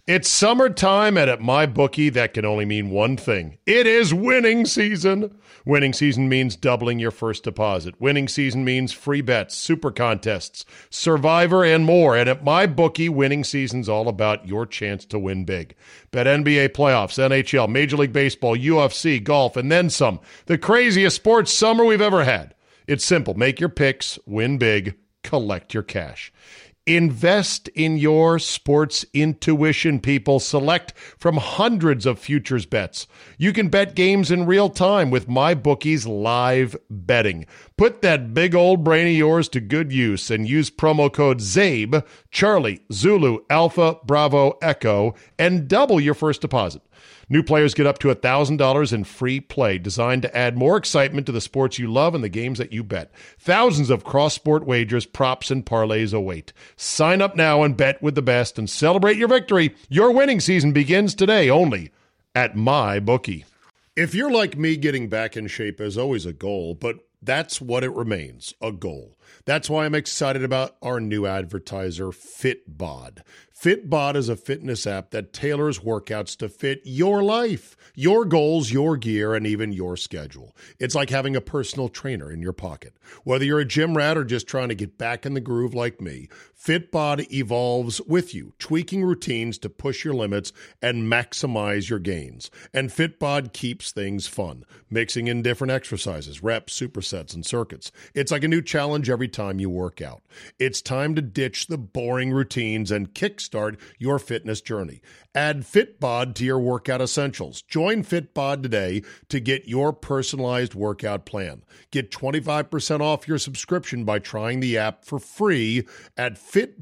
It's summertime, and at MyBookie, that can only mean one thing. It is winning season. Winning season means doubling your first deposit. Winning season means free bets, super contests, Survivor, and more. And at MyBookie, winning season's all about your chance to win big. Bet NBA playoffs, NHL, Major League Baseball, UFC, golf, and then some. The craziest sports summer we've ever had. It's simple. Make your picks, win big, collect your cash. Invest in your sports intuition, people. Select from hundreds of futures bets. You can bet games in real time with MyBookie's live betting. Put that big old brain of yours to good use and use promo code ZABE, Charlie, Zulu, Alpha, Bravo, Echo, and double your first deposit. New players get up to $1,000 in free play, designed to add more excitement to the sports you love and the games that you bet. Thousands of cross-sport wagers, props, and parlays await. Sign up now and bet with the best and celebrate your victory. Your winning season begins today only at MyBookie. If you're like me, getting back in shape is always a goal, but that's what it remains, a goal. That's why I'm excited about our new advertiser, Fitbod. Fitbod is a fitness app that tailors workouts to fit your life, your goals, your gear, and even your schedule. It's like having a personal trainer in your pocket. Whether you're a gym rat or just trying to get back in the groove like me, Fitbod evolves with you, tweaking routines to push your limits and maximize your gains. And Fitbod keeps things fun, mixing in different exercises, reps, supersets, and circuits. It's like a new challenge every time you work out. It's time to ditch the boring routines and kickstart your fitness journey. Add Fitbod to your workout essentials. Join Fitbod today to get your personalized workout plan. Get 25% off your subscription by trying the app for free at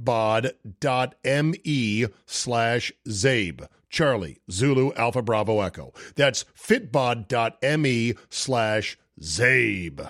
fitbod.me/Zabe. Charlie, Zulu, Alpha, Bravo, Echo. That's fitbod.me/Zabe.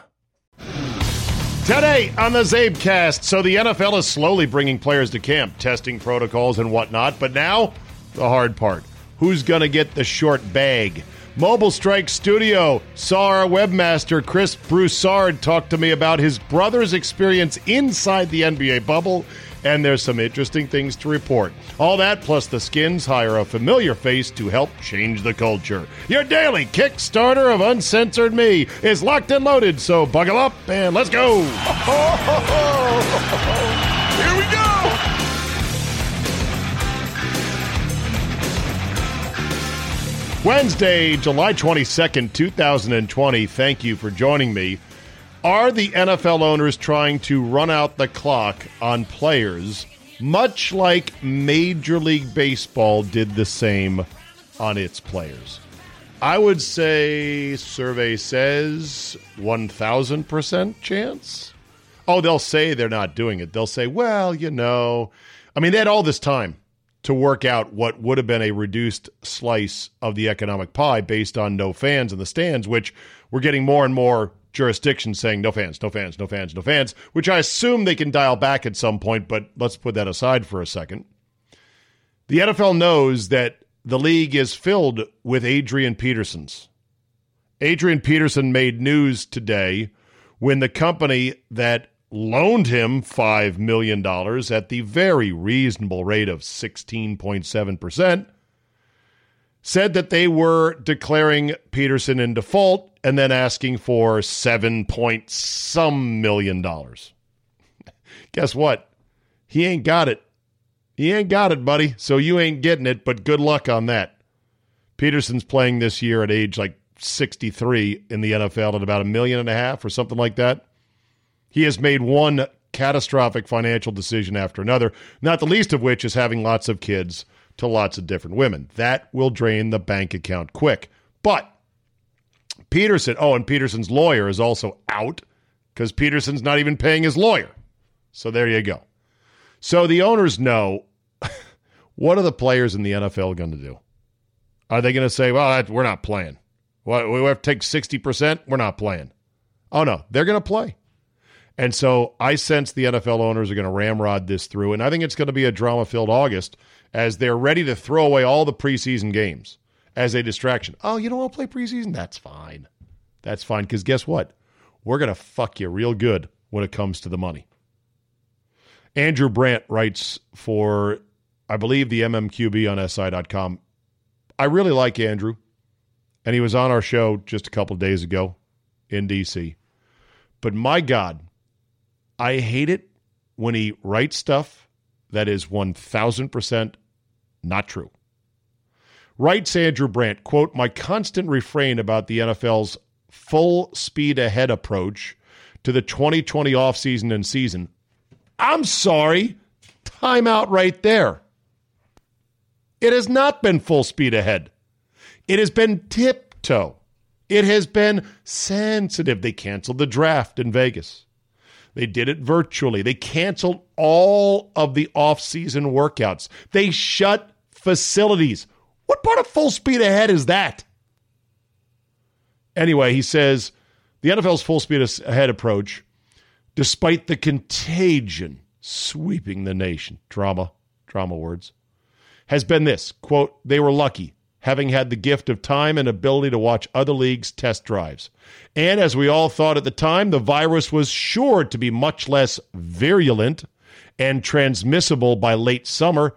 Today on the Zabecast, so the NFL is slowly bringing players to camp, testing protocols and whatnot, but now, the hard part. Who's going to get the short bag? Mobile Strike Studio saw our webmaster, Chris Broussard, talk to me about his brother's experience inside the NBA bubble, and there's some interesting things to report. All that, plus the Skins hire a familiar face to help change the culture. Your daily Kickstarter of Uncensored Me is locked and loaded, so buckle up and let's go! Here we go! Wednesday, July 22nd, 2020. Thank you for joining me. Are the NFL owners trying to run out the clock on players, much like Major League Baseball did the same on its players? I would say, survey says, 1,000% chance. Oh, they'll say they're not doing it. They'll say, well, you know. I mean, they had all this time to work out what would have been a reduced slice of the economic pie based on no fans in the stands, which we're getting more and more jurisdictions saying no fans, no fans, no fans, no fans, which I assume they can dial back at some point, but let's put that aside for a second. The NFL knows that the league is filled with Adrian Petersons. Adrian Peterson made news today when the company that loaned him $5 million at the very reasonable rate of 16.7%, said that they were declaring Peterson in default and then asking for $7-point-some million. Guess what? He ain't got it. He ain't got it, buddy, so you ain't getting it, but good luck on that. Peterson's playing this year at age like 63 in the NFL at about $1.5 million or something like that. He has made one catastrophic financial decision after another, not the least of which is having lots of kids to lots of different women. That will drain the bank account quick. But Peterson, and Peterson's lawyer is also out because Peterson's not even paying his lawyer. So there you go. So the owners know, what are the players in the NFL going to do? Are they going to say, well, we're not playing? Well, we have to take 60%? We're not playing. Oh, no, they're going to play. And so I sense the NFL owners are going to ramrod this through, and I think it's going to be a drama-filled August as they're ready to throw away all the preseason games as a distraction. Oh, you don't want to play preseason? That's fine. That's fine, because guess what? We're going to fuck you real good when it comes to the money. Andrew Brandt writes for I believe the MMQB on SI.com. I really like Andrew, and he was on our show just a couple of days ago in D.C. But my God, I hate it when he writes stuff that is 1,000% not true. Writes Andrew Brandt, quote, "My constant refrain about the NFL's full speed ahead approach to the 2020 offseason and season." I'm sorry. Time out right there. It has not been full speed ahead. It has been tiptoe. It has been sensitive. They canceled the draft in Vegas. They did it virtually. They canceled all of the off-season workouts. They shut facilities. What part of full speed ahead is that? Anyway, he says the NFL's full speed ahead approach, despite the contagion sweeping the nation, drama words, has been this, quote, "They were lucky, having had the gift of time and ability to watch other leagues' test drives. And as we all thought at the time, the virus was sure to be much less virulent and transmissible by late summer.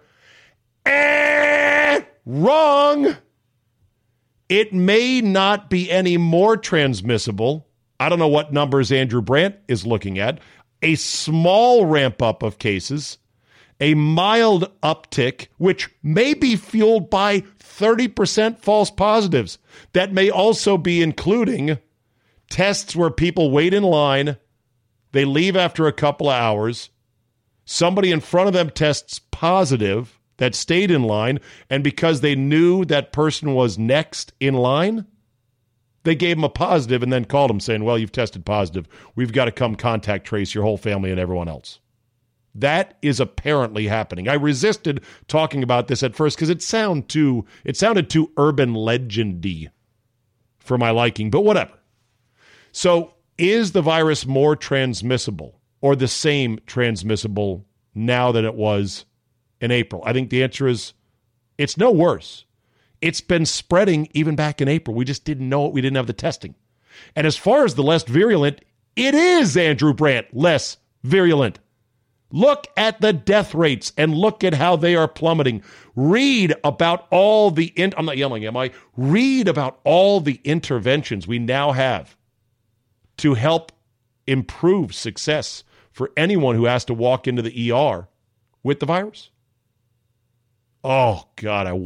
Wrong. It may not be any more transmissible. I don't know what numbers Andrew Brandt is looking at. A small ramp up of cases, a mild uptick, which may be fueled by 30% false positives. That may also be including tests where people wait in line, they leave after a couple of hours, somebody in front of them tests positive that stayed in line, and because they knew that person was next in line, they gave him a positive and then called him saying, well, you've tested positive. We've got to come contact trace your whole family and everyone else. That is apparently happening. I resisted talking about this at first because it sounded too urban legendy for my liking, but whatever. So is the virus more transmissible or the same transmissible now than it was in April? I think the answer is it's no worse. It's been spreading even back in April. We just didn't know it. We didn't have the testing. And as far as the less virulent, it is, Andrew Brandt, less virulent. Look at the death rates and look at how they are plummeting. Read about all the, I'm not yelling, am I? Read about all the interventions we now have to help improve success for anyone who has to walk into the ER with the virus. Oh, God, I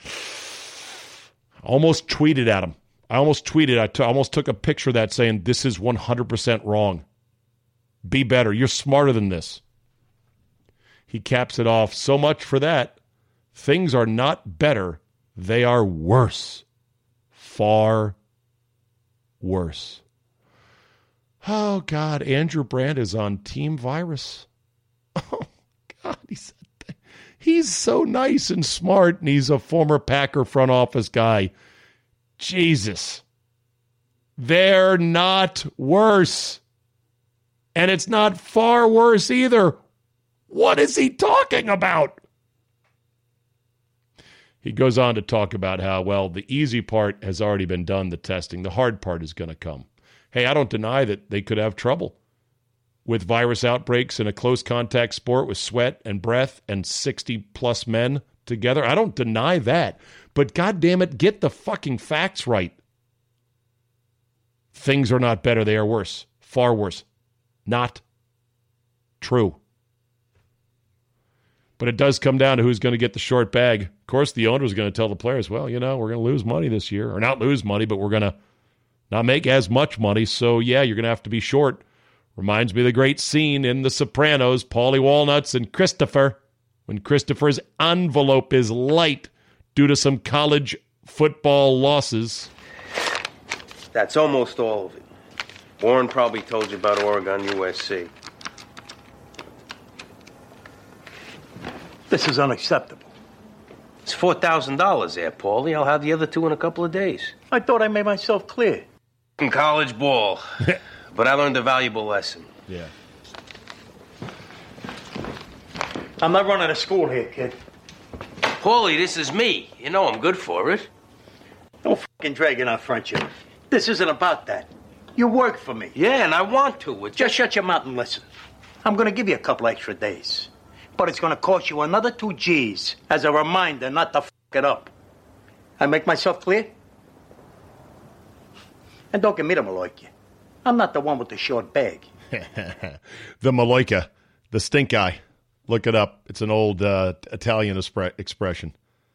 almost tweeted at him. I almost took a picture of that saying, this is 100% wrong. Be better. You're smarter than this. He caps it off. So much for that. Things are not better. They are worse. Far worse. Oh, God. Andrew Brandt is on Team Virus. Oh, God. He's so nice and smart, and he's a former Packer front office guy. Jesus. They're not worse. And it's not far worse either. What is he talking about? He goes on to talk about how, well, the easy part has already been done, the testing. The hard part is going to come. Hey, I don't deny that they could have trouble with virus outbreaks in a close contact sport with sweat and breath and 60-plus men together. I don't deny that. But goddamn it, get the fucking facts right. Things are not better. They are worse. Far worse. Not true. But it does come down to who's going to get the short bag. Of course, the owner is going to tell the players, well, we're going to lose money this year. Or not lose money, but we're going to not make as much money. So, yeah, you're going to have to be short. Reminds me of the great scene in The Sopranos, Paulie Walnuts and Christopher, when Christopher's envelope is light due to some college football losses. That's almost all of it. Warren probably told you about Oregon USC. This is unacceptable. It's $4,000 there, Paulie. I'll have the other two in a couple of days. I thought I made myself clear. In college ball. But I learned a valuable lesson. Yeah. I'm not running a school here, kid. Paulie, this is me. You know I'm good for it. Don't fucking drag in our friendship. This isn't about that. You work for me. Yeah, and I want to. Just shut your mouth and listen. I'm going to give you a couple extra days. But it's going to cost you another 2 G's as a reminder not to f*** it up. I make myself clear? And don't give me the Maloika. I'm not the one with the short bag. The Maloika, the stink eye. Look it up. It's an old Italian expression.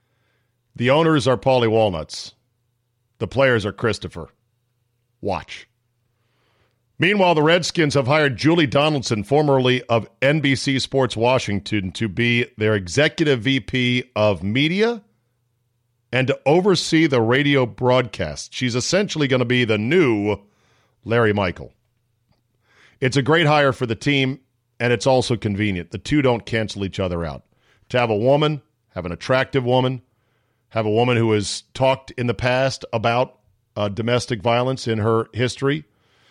The owners are Paulie Walnuts. The players are Christopher. Watch. Meanwhile, the Redskins have hired Julie Donaldson, formerly of NBC Sports Washington, to be their executive VP of media and to oversee the radio broadcast. She's essentially going to be the new Larry Michael. It's a great hire for the team, and it's also convenient. The two don't cancel each other out. To have a woman, have an attractive woman, have a woman who has talked in the past about domestic violence in her history,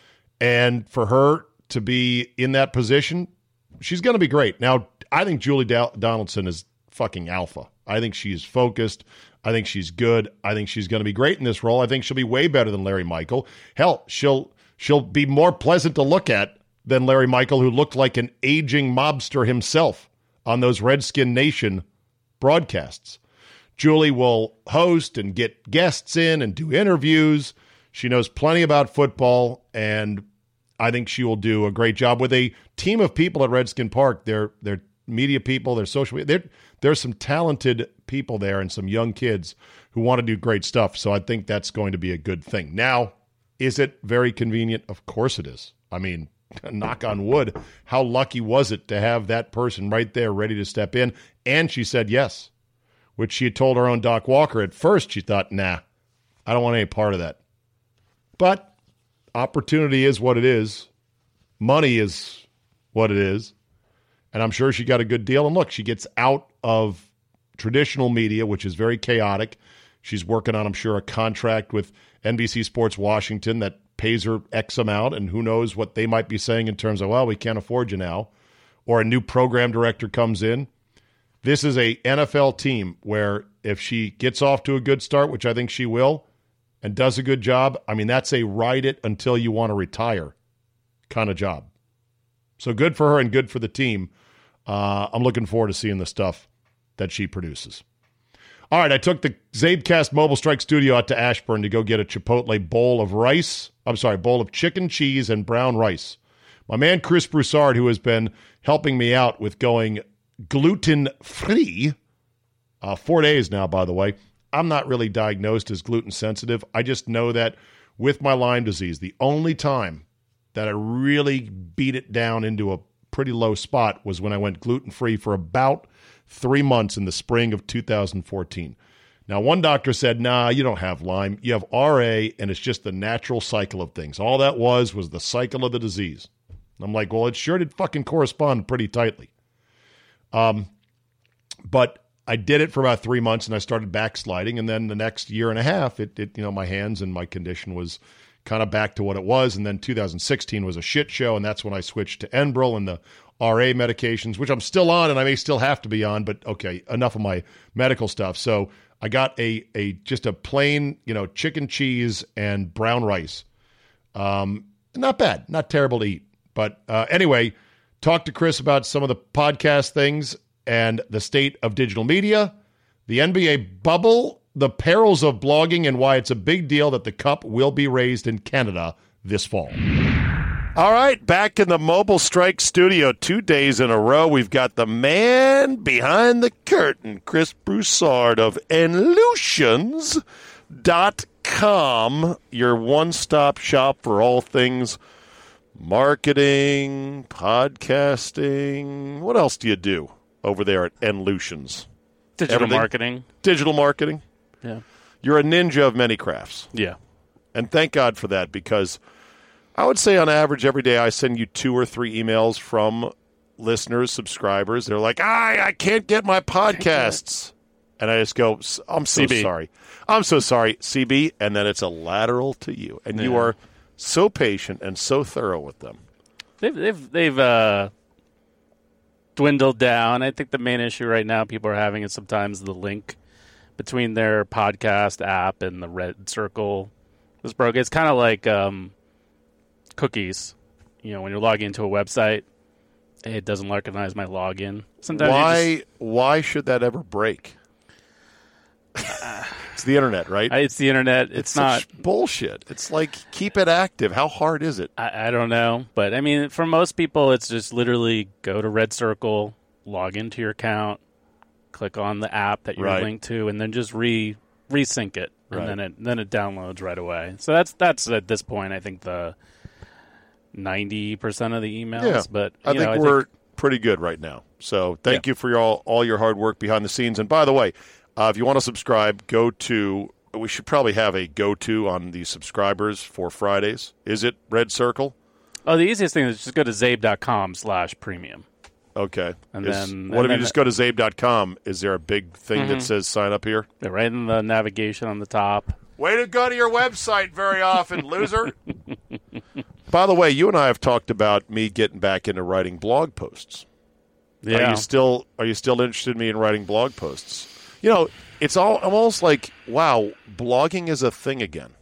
and for her to be in that position, she's going to be great. Now, I think Julie Donaldson is fucking alpha. I think she's focused. I think she's good. I think she's going to be great in this role. I think she'll be way better than Larry Michael. Hell, she'll be more pleasant to look at than Larry Michael, who looked like an aging mobster himself on those Redskin Nation broadcasts. Julie will host and get guests in and do interviews. She knows plenty about football, and I think she will do a great job with a team of people at Redskin Park. They're media people, they're social media. There's some talented people there and some young kids who want to do great stuff, so I think that's going to be a good thing. Now, is it very convenient? Of course it is. I mean, knock on wood, how lucky was it to have that person right there ready to step in? And she said yes, which she had told her own Doc Walker. At first, she thought, nah, I don't want any part of that. But opportunity is what it is. Money is what it is. And I'm sure she got a good deal. And look, she gets out of traditional media, which is very chaotic. She's working on, I'm sure, a contract with NBC Sports Washington that pays her X amount, and who knows what they might be saying in terms of, well, we can't afford you now. Or a new program director comes in. This is a NFL team where if she gets off to a good start, which I think she will, and does a good job, I mean, that's a ride it until you want to retire kind of job. So good for her and good for the team. I'm looking forward to seeing the stuff that she produces. All right, I took the Zabecast Mobile Strike studio out to Ashburn to go get a Chipotle bowl of chicken, cheese, and brown rice. My man Chris Broussard, who has been helping me out with going gluten-free, 4 days now, by the way. I'm not really diagnosed as gluten sensitive. I just know that with my Lyme disease, the only time that I really beat it down into a pretty low spot was when I went gluten-free for about 3 months in the spring of 2014. Now, one doctor said, nah, you don't have Lyme. You have RA, and it's just the natural cycle of things. All that was the cycle of the disease. I'm like, well, it sure did fucking correspond pretty tightly. But I did it for about 3 months, and I started backsliding, and then the next year and a half, my hands and my condition was kind of back to what it was, and then 2016 was a shit show, and that's when I switched to Enbrel and the RA medications, which I'm still on, and I may still have to be on, but okay, enough of my medical stuff. So I got just a plain, chicken, cheese, and brown rice. Not bad, not terrible to eat. But anyway, talk to Chris about some of the podcast things and the state of digital media, the NBA bubble, the perils of blogging, and why it's a big deal that the cup will be raised in Canada this fall. All right, back in the Mobile Strike studio 2 days in a row. We've got the man behind the curtain, Chris Broussard of Enlutions.com, your one-stop shop for all things marketing, podcasting. What else do you do over there at Enlutions? Digital marketing. Digital marketing? Yeah. You're a ninja of many crafts. Yeah. And thank God for that, because I would say on average every day I send you 2 or 3 emails from listeners, subscribers. They're like, I can't get my podcasts. And I just go, I'm so CB. sorry. I'm so sorry, CB. And then it's a lateral to you. And you are so patient and so thorough with them. They've dwindled down. I think the main issue right now people are having is sometimes the link between their podcast app and the red circle is broken. It's kind of like cookies. When you're logging into a website, It doesn't recognize my login. Sometimes why should that ever break? It's the internet, right? It's the internet. It's not bullshit. It's like, keep it active. How hard is it? I don't know. But, I mean, for most people, it's just literally go to Red Circle, log into your account, click on the app that you're linked to, and then just resync it. And then it downloads right away. So that's at this point, I think, the 90% of the emails. Yeah, but I think we're pretty good right now. So thank you for all your hard work behind the scenes. And by the way, if you want to subscribe, we should probably have a go-to on the subscribers for Fridays. Is it Red Circle? Oh, the easiest thing is just go to zabe.com/premium. Okay. And if then you just go to zabe.com? Is there a big thing that says sign up here? Yeah, right in the navigation on the top. Way to go to your website very often, loser. By the way, you and I have talked about me getting back into writing blog posts. Yeah. Are you still interested in me in writing blog posts? You know, it's almost like, wow, blogging is a thing again.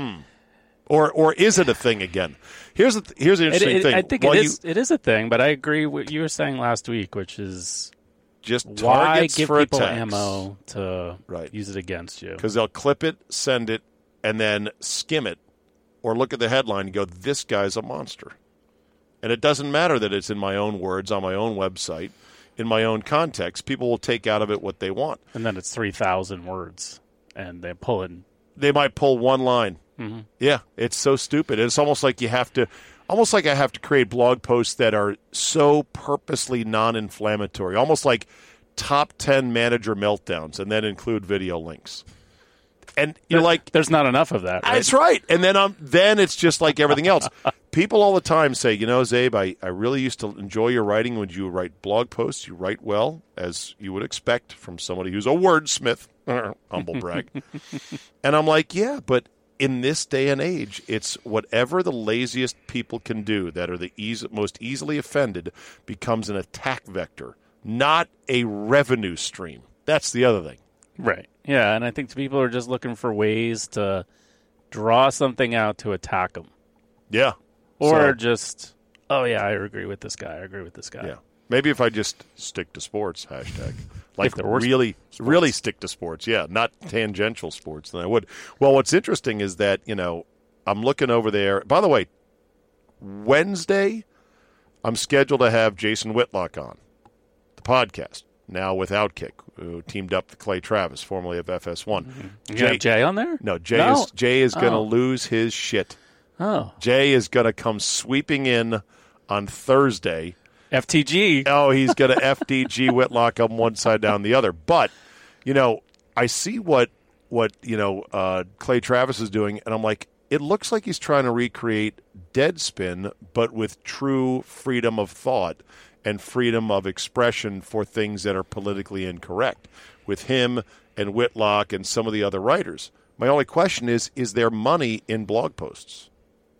Or is it a thing again? Here's an interesting thing. I think it is a thing, but I agree with what you were saying last week, which is just why targets give for people attacks. ammo to use it against you? Because they'll clip it, send it, and then skim it, or look at the headline and go, this guy's a monster. And it doesn't matter that it's in my own words, on my own website, in my own context. People will take out of it what they want. And then it's 3,000 words, and they pull in. They might pull one line. Mm-hmm. Yeah, it's so stupid. It's almost like I have to create blog posts that are so purposely non-inflammatory, almost like top 10 manager meltdowns, and then include video links. And you're like, there's not enough of that. Right? That's right. And then it's just like everything else. People all the time say, Zabe, I really used to enjoy your writing when you write blog posts. You write well, as you would expect from somebody who's a wordsmith. Humble brag. And I'm like, yeah, but in this day and age, it's whatever the laziest people can do that are the most easily offended becomes an attack vector, not a revenue stream. That's the other thing. Right. Yeah, and I think people are just looking for ways to draw something out to attack them. Yeah. Or just, oh, yeah, I agree with this guy. Yeah. Maybe if I just stick to sports, hashtag. Like if there were really stick to sports. Yeah, not tangential sports, then I would. Well, what's interesting is that, I'm looking over there. By the way, Wednesday, I'm scheduled to have Jason Whitlock on the podcast. Now with Outkick, who teamed up with Clay Travis, formerly of FS1. Mm-hmm. You have Jay on there? No, Jay is going to lose his shit. Oh. Jay is going to come sweeping in on Thursday. FTG. Oh, he's going to FTG Whitlock on one side, down the other. But, I see what Clay Travis is doing, and I'm like, it looks like he's trying to recreate Deadspin, but with true freedom of thought and freedom of expression for things that are politically incorrect with him and Whitlock and some of the other writers. My only question is there money in blog posts?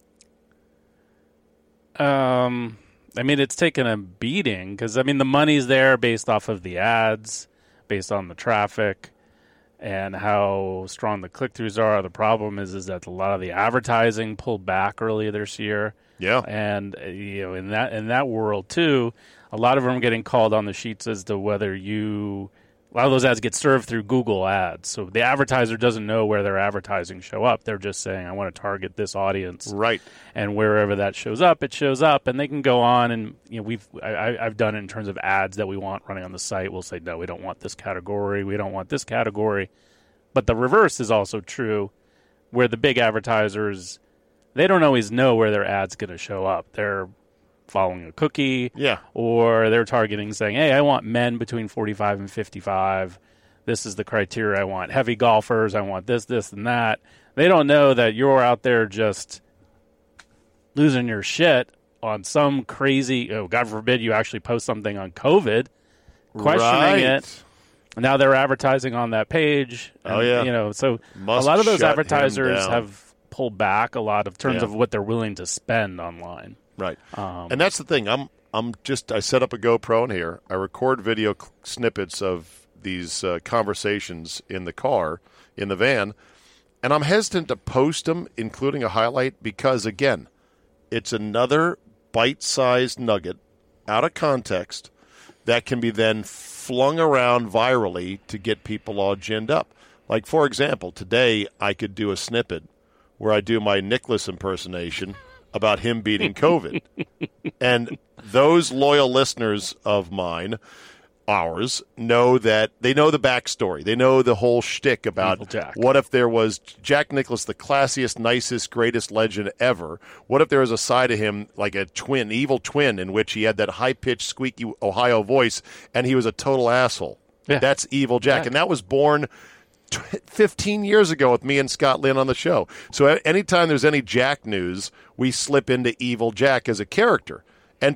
It's taken a beating because, the money's there based off of the ads, based on the traffic, and how strong the click-throughs are. The problem is that a lot of the advertising pulled back earlier this year. Yeah. And, in that world, too, a lot of them are getting called on the sheets as to whether a lot of those ads get served through Google Ads. So the advertiser doesn't know where their advertising show up. They're just saying, I want to target this audience. Right. And wherever that shows up, it shows up. And they can go on and, I've done it in terms of ads that we want running on the site. We'll say, no, we don't want this category. We don't want this category. But the reverse is also true, where the big advertisers, they don't always know where their ad's going to show up. They're following a cookie, or they're targeting saying, hey, I want men between 45 and 55. This is the criteria I want. Heavy golfers, I want this, and that. They don't know that you're out there just losing your shit on some crazy, God forbid you actually post something on COVID, questioning it. Now they're advertising on that page. And, so Must a lot of those shut advertisers have pulled back a lot of terms of what they're willing to spend online. Right. And that's the thing. I set up a GoPro in here. I record video snippets of these conversations in the car, in the van, and I'm hesitant to post them, including a highlight, because, again, it's another bite-sized nugget out of context that can be then flung around virally to get people all ginned up. Like, for example, today I could do a snippet where I do my Nicholas impersonation about him beating COVID. And those loyal listeners of mine, ours, know that they know the backstory. They know the whole shtick about what if there was Jack Nicklaus, the classiest, nicest, greatest legend ever. What if there was a side of him like a twin, evil twin, in which he had that high-pitched, squeaky Ohio voice, and he was a total asshole. Yeah. That's Evil Jack. And that was born 15 years ago with me and Scott Lynn on the show. So anytime there's any Jack news, we slip into Evil Jack as a character. And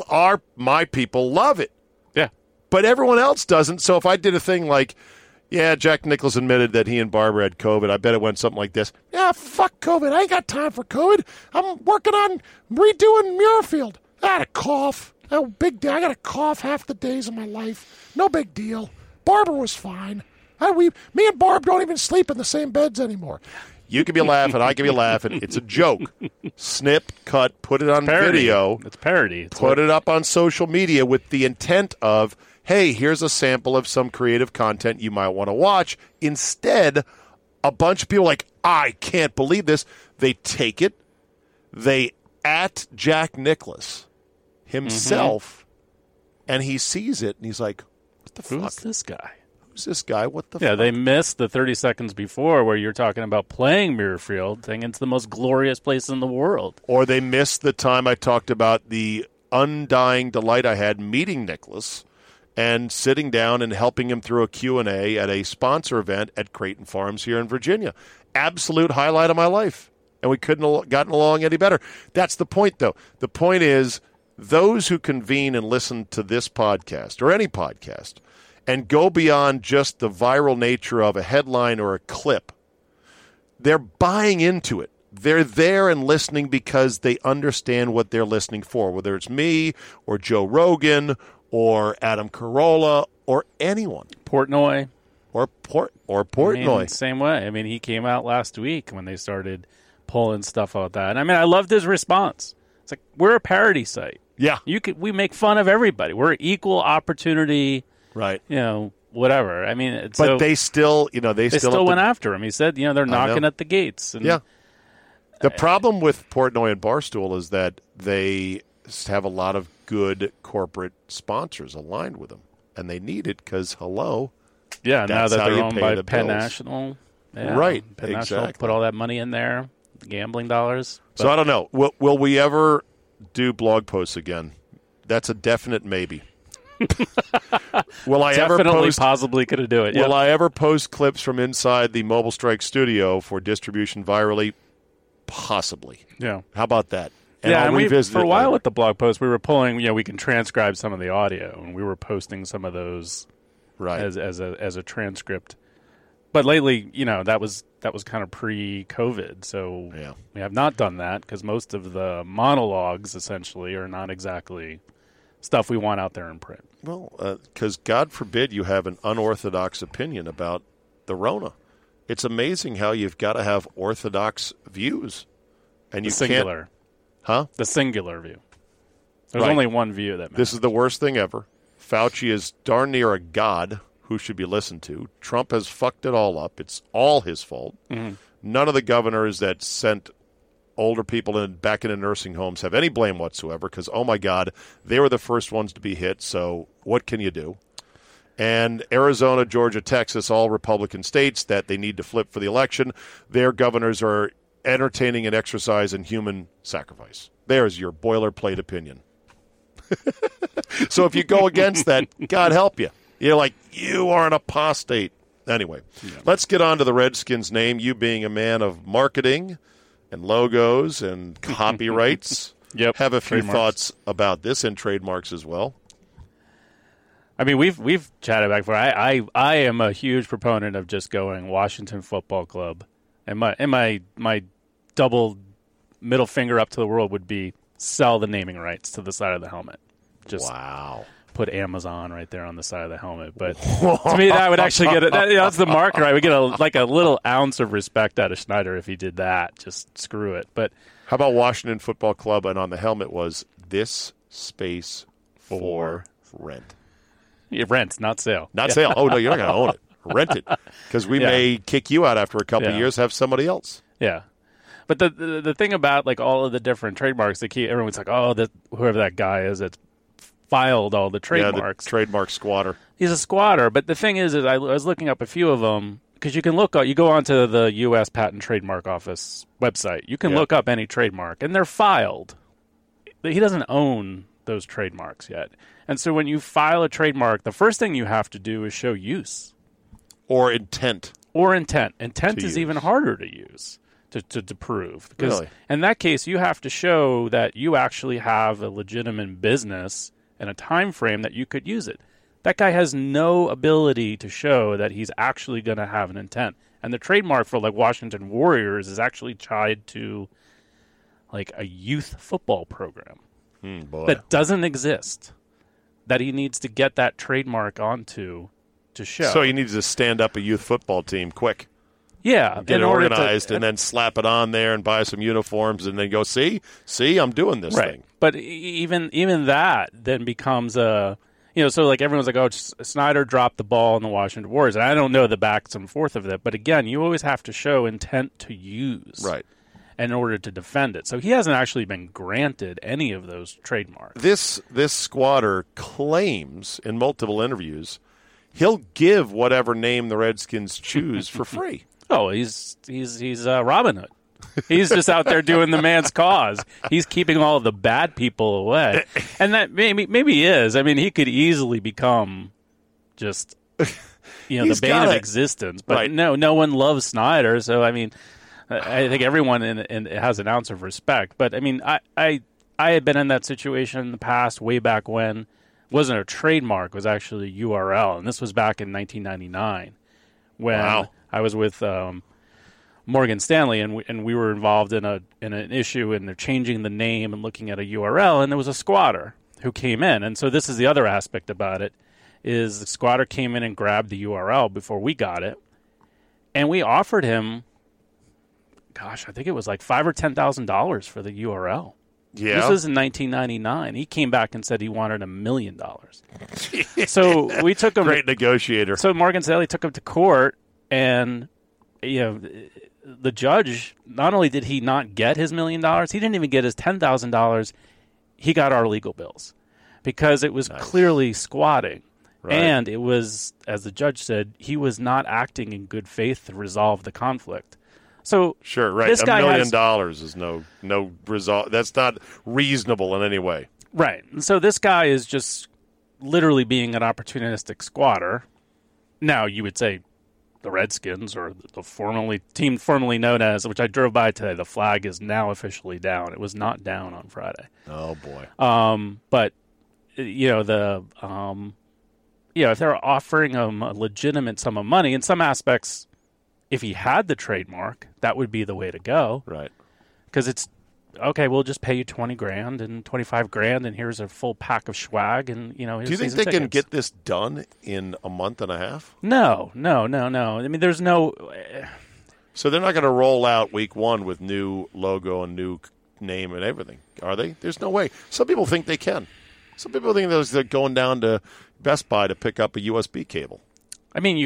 my people love it. Yeah. But everyone else doesn't. So if I did a thing like, yeah, Jack Nicklaus admitted that he and Barbara had COVID, I bet it went something like this. Yeah, fuck COVID. I ain't got time for COVID. I'm working on redoing Muirfield. I had a cough. Oh, big deal. I got a cough half the days of my life. No big deal. Barbara was fine. Me and Barb don't even sleep in the same beds anymore. You can be laughing. I can be laughing. It's a joke. Snip, cut, put it on video. It's parody. Put it up on social media with the intent of, hey, here's a sample of some creative content you might want to watch. Instead, a bunch of people are like, I can't believe this. They take it. They at Jack Nicklaus himself, and he sees it, and he's like, what the fuck? Who's this guy? Who's this guy? What the fuck? Yeah, they missed the 30 seconds before where you're talking about playing Muirfield, saying it's the most glorious place in the world. Or they missed the time I talked about the undying delight I had meeting Nicklaus and sitting down and helping him through a Q&A at a sponsor event at Creighton Farms here in Virginia. Absolute highlight of my life. And we couldn't have gotten along any better. That's the point, though. The point is, those who convene and listen to this podcast, or any podcast, and go beyond just the viral nature of a headline or a clip, they're buying into it. They're there and listening because they understand what they're listening for, whether it's me or Joe Rogan or Adam Carolla or anyone. Portnoy. Or Portnoy. Same way. I mean, he came out last week when they started pulling stuff out that. And I mean, I loved his response. It's like, we're a parody site. Yeah. We make fun of everybody. We're equal opportunity. Right. Whatever. I mean, but they still, they still went after him. He said, they're knocking at the gates. And, yeah. The problem with Portnoy and Barstool is that they have a lot of good corporate sponsors aligned with them, and they need it because, hello. Yeah, now that they're owned by Penn National. Yeah, right. Penn National put all that money in there, the gambling dollars. So I don't know. Will we ever do blog posts again? That's a definite maybe. Will I possibly could do it? Will I ever post clips from inside the Mobile Strike studio for distribution virally? Possibly. Yeah. How about that? And I'll revisit for a while with the blog post, we were pulling. We can transcribe some of the audio, and we were posting some of those as a transcript. But lately, that was kind of pre-COVID, so we have not done that because most of the monologues essentially are not exactly stuff we want out there in print. Well, because God forbid you have an unorthodox opinion about the Rona. It's amazing how you've got to have orthodox views. And you singular. Huh? The singular view. There's only one view that matters. This is the worst thing ever. Fauci is darn near a god who should be listened to. Trump has fucked it all up. It's all his fault. Mm-hmm. None of the governors that sent older people back into nursing homes have any blame whatsoever because, oh, my God, they were the first ones to be hit, so what can you do? And Arizona, Georgia, Texas, all Republican states that they need to flip for the election, their governors are entertaining an exercise in human sacrifice. There's your boilerplate opinion. So if you go against that, God help you. You're like, you are an apostate. Anyway, Let's get on to the Redskins' name. You being a man of marketing and logos and copyrights. Have a few thoughts about this and trademarks as well. I mean, we've chatted back before. I am a huge proponent of just going Washington Football Club, and my double middle finger up to the world would be sell the naming rights to the side of the helmet. Just put Amazon right there on the side of the helmet. But to me, that would actually get it. That's the marker. I would get a little ounce of respect out of Schneider if he did that. Just screw it. But how about Washington Football Club, and on the helmet was this space for rent. Yeah, rent, not sale. Not sale. Oh, no, you're not going to own it. Rent it. Because we may kick you out after a couple of years, have somebody else. Yeah. But the thing about like all of the different trademarks, everyone's like, oh, whoever that guy is that filed all the trademarks. Yeah, the trademark squatter. He's a squatter. But the thing is I was looking up a few of them because you go onto the U.S. Patent Trademark Office website. You can look up any trademark, and they're filed. He doesn't own those trademarks yet. And so when you file a trademark, the first thing you have to do is show use. Or intent. Intent is even harder to use, to prove. Because really? In that case, you have to show that you actually have a legitimate business and a time frame that you could use it. That guy has no ability to show that he's actually going to have an intent. And the trademark for like Washington Warriors is actually tied to like a youth football program that doesn't exist, that he needs to get that trademark onto to show. So he needs to stand up a youth football team quick. Yeah. Get it organized and then slap it on there and buy some uniforms and then go, see, I'm doing this thing. But even that then becomes a, so like everyone's like, oh, Snyder dropped the ball in the Washington Warriors. And I don't know the backs and forth of that. But again, you always have to show intent to use. Right. In order to defend it. So he hasn't actually been granted any of those trademarks. This squatter claims in multiple interviews he'll give whatever name the Redskins choose for free. Oh, he's Robin Hood. He's just out there doing the man's cause. He's keeping all of the bad people away. And that maybe he is. I mean, he could easily become just the bane of existence. But no one loves Snyder, so I mean I think everyone has an ounce of respect. But, I mean, I had been in that situation in the past way back when. It wasn't a trademark. It was actually a URL. And this was back in 1999 when I was with Morgan Stanley, and we were involved in an issue, and they're changing the name and looking at a URL, and there was a squatter who came in. And so this is the other aspect about it, is the squatter came in and grabbed the URL before we got it. And we offered him, gosh, I think it was like $5,000 or $10,000 for the URL. Yeah. This was in 1999. He came back and said he wanted $1 million. So we took him. Great negotiator. So Morgan Stanley took him to court, and the judge, not only did he not get his $1 million, he didn't even get his $10,000. He got our legal bills because it was clearly squatting. Right. And it was, as the judge said, he was not acting in good faith to resolve the conflict. So sure, right. $1 million is no result. That's not reasonable in any way. Right. And so this guy is just literally being an opportunistic squatter. Now you would say the Redskins or the team formerly known as, which I drove by today, the flag is now officially down. It was not down on Friday. Oh boy. But if they're offering him a legitimate sum of money, in some aspects, if he had the trademark, that would be the way to go. Right. Because it's, okay, we'll just pay you $20,000 and $25,000, and here's a full pack of swag, and do you think they can get this done in a month and a half? No. I mean, there's no. So they're not going to roll out week one with new logo and new name and everything, are they? There's no way. Some people think they can. Some people think they're going down to Best Buy to pick up a USB cable. I mean, you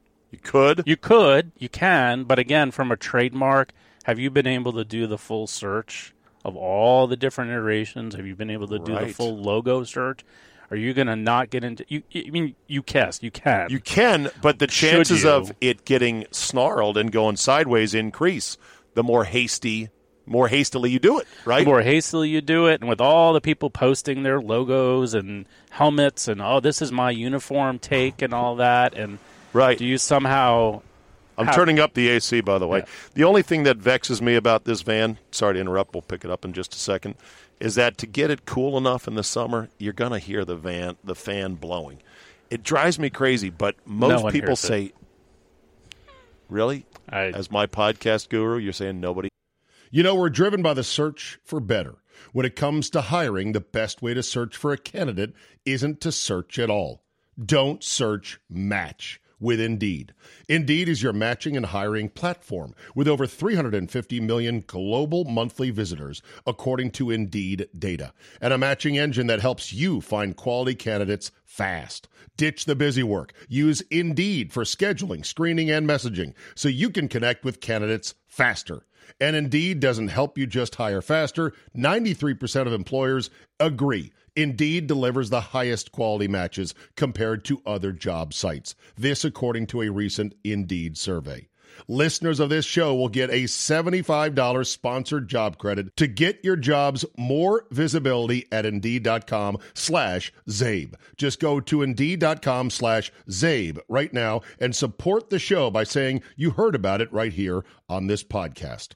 can, but again, from a trademark, have you been able to do the full search of all the different iterations? Have you been able to do the full logo search? Are you going to not get into? You can. You can, but the chances of it getting snarled and going sideways increase the more hastily you do it, right? The more hastily you do it, and with all the people posting their logos and helmets and, oh, this is my uniform take and all that, and right. Do you somehow... I'm turning up the AC, by the way. Yeah. The only thing that vexes me about this van, sorry to interrupt, we'll pick it up in just a second, is that to get it cool enough in the summer, you're going to hear the fan blowing. It drives me crazy, but most people say, really? As my podcast guru, you're saying nobody? We're driven by the search for better. When it comes to hiring, the best way to search for a candidate isn't to search at all. Don't search, match with Indeed. Indeed is your matching and hiring platform with over 350 million global monthly visitors, according to Indeed data, and a matching engine that helps you find quality candidates fast. Ditch the busy work. Use Indeed for scheduling, screening, and messaging so you can connect with candidates faster. And Indeed doesn't help you just hire faster. 93% of employers agree Indeed delivers the highest quality matches compared to other job sites. This according to a recent Indeed survey. Listeners of this show will get a $75 sponsored job credit to get your jobs more visibility at Indeed.com/Zabe. Just go to Indeed.com/Zabe right now and support the show by saying you heard about it right here on this podcast.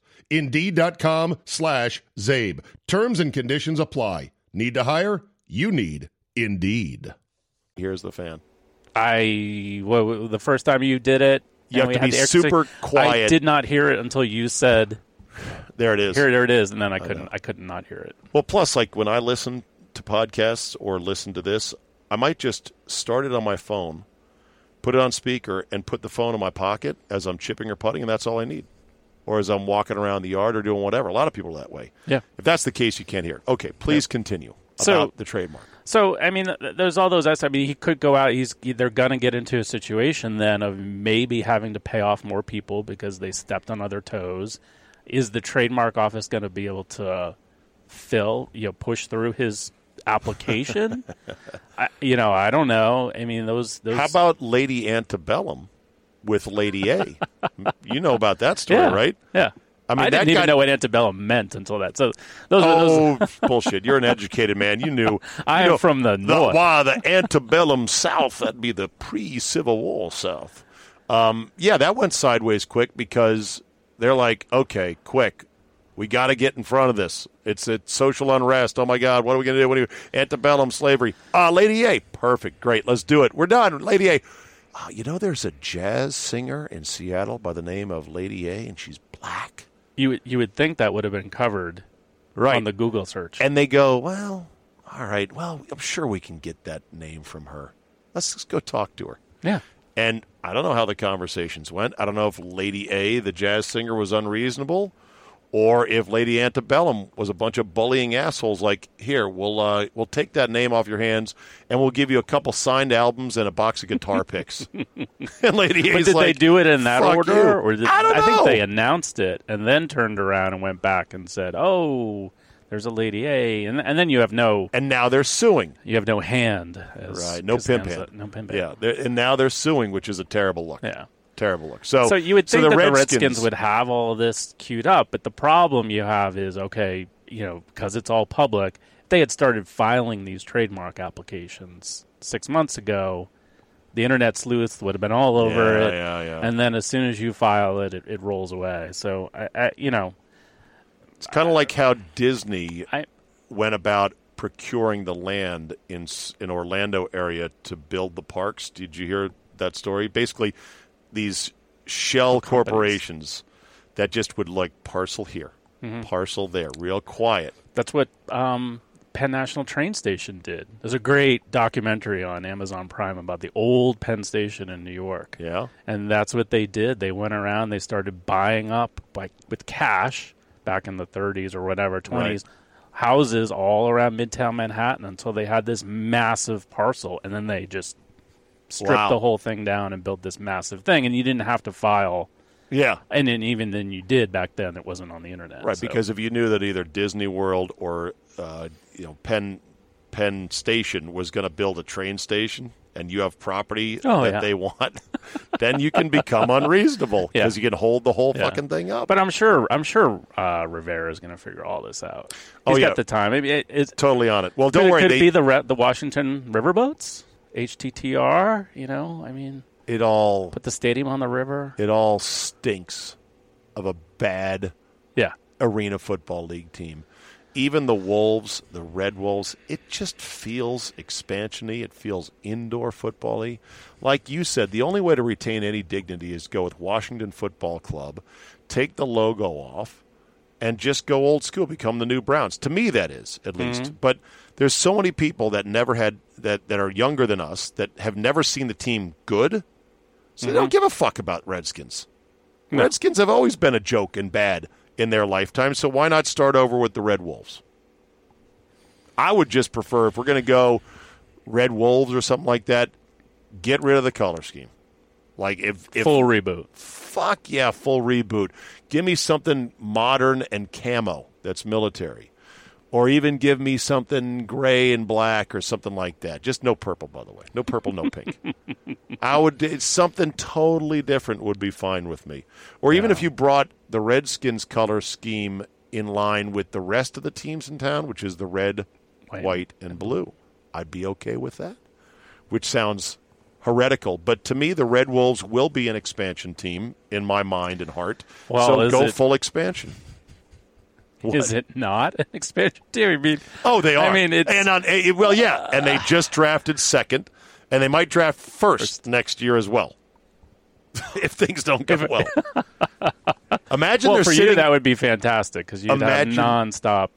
Indeed.com/Zabe. Terms and conditions apply. Need to hire? You need Indeed. Here's the fan. The first time you did it, you have to be super quiet. I did not hear it until you said, "There it is." There it is, and then I couldn't not hear it. Well, plus, like when I listen to podcasts or listen to this, I might just start it on my phone, put it on speaker, and put the phone in my pocket as I'm chipping or putting, and that's all I need. Or as I'm walking around the yard or doing whatever. A lot of people are that way. Yeah. If that's the case, you can't hear it. Okay, please continue about the trademark. So, I mean, there's all those aspects. I mean, he could go out. They're going to get into a situation then of maybe having to pay off more people because they stepped on other toes. Is the trademark office going to be able to push through his application? I don't know. I mean, those. How about Lady Antebellum with Lady A? You know about that story, right? Yeah. I mean, I didn't even know what antebellum meant until that. So those bullshit! You're an educated man. You knew. I am from the north. The antebellum South. That'd be the pre-Civil War South. That went sideways quick because they're like, okay, quick, we got to get in front of this. It's social unrest. Oh my God, what are we going to do? Antebellum slavery. Lady A, perfect, great, let's do it. We're done, Lady A. There's a jazz singer in Seattle by the name of Lady A, and she's black. You would think that would have been covered on the Google search. And they go, well, all right, well, I'm sure we can get that name from her. Let's just go talk to her. Yeah. And I don't know how the conversations went. I don't know if Lady A, the jazz singer, was unreasonable or if Lady Antebellum was a bunch of bullying assholes like, here, we'll take that name off your hands and we'll give you a couple signed albums and a box of guitar picks. And Lady A's did they do it in that order? You. Or I don't know. I think they announced it and then turned around and went back and said, oh, there's a Lady A. And then you have no... And now they're suing. You have no hand. Right, no pimp hand. No pimp hand. Yeah, and now they're suing, which is a terrible look. Yeah. Terrible look. So you would think the that the Redskins would have all of this queued up, but the problem you have is, because it's all public, if they had started filing these trademark applications 6 months ago, the internet sleuths would have been all over it. Yeah. And then as soon as you file it, it rolls away. So, it's kind of like how Disney went about procuring the land in Orlando area to build the parks. Did you hear that story? Basically, these shell corporations that just would parcel here, parcel there, real quiet. That's what Penn National Train Station did. There's a great documentary on Amazon Prime about the old Penn Station in New York. Yeah. And that's what they did. They went around, they started buying up with cash back in the 30s or whatever, 20s, right, houses all around Midtown Manhattan until they had this massive parcel, and then they just stripped the whole thing down and built this massive thing, and you didn't have to file. Yeah. And then even then you did back then. It wasn't on the internet. Right, so. Because if you knew that either Disney World or Penn Station was going to build a train station and you have property they want, then you can become unreasonable because you can hold the whole fucking thing up. But I'm sure Rivera is going to figure all this out. He's got the time. Maybe it's totally on it. Well, don't worry. Could it be the Washington Riverboats? HTTR, it all put the stadium on the river. It all stinks of a bad Arena Football League team. Even the Wolves, the Red Wolves, it just feels expansion-y. It feels indoor football-y. Like you said, the only way to retain any dignity is go with Washington Football Club, take the logo off, and just go old school, become the new Browns. To me, that is, at least. But there's so many people that never had that are younger than us that have never seen the team good. So they don't give a fuck about Redskins. No. Redskins have always been a joke and bad in their lifetime, so why not start over with the Red Wolves? I would just prefer, if we're going to go Red Wolves or something like that, get rid of the color scheme. Like if full reboot. Fuck yeah, full reboot. Give me something modern and camo that's military. Or even give me something gray and black or something like that. Just no purple, by the way. No purple, no pink. Something totally different would be fine with me. Or even if you brought the Redskins color scheme in line with the rest of the teams in town, which is the red, white, and blue, I'd be okay with that. Which sounds heretical. But to me, the Red Wolves will be an expansion team in my mind and heart. Well, so go full expansion. What? Is it not an expansion team? I mean, they are. I mean, it's... And they just drafted second, and they might draft first next year as well, if things don't go well. Imagine for sitting... you, that would be fantastic, because you'd have nonstop,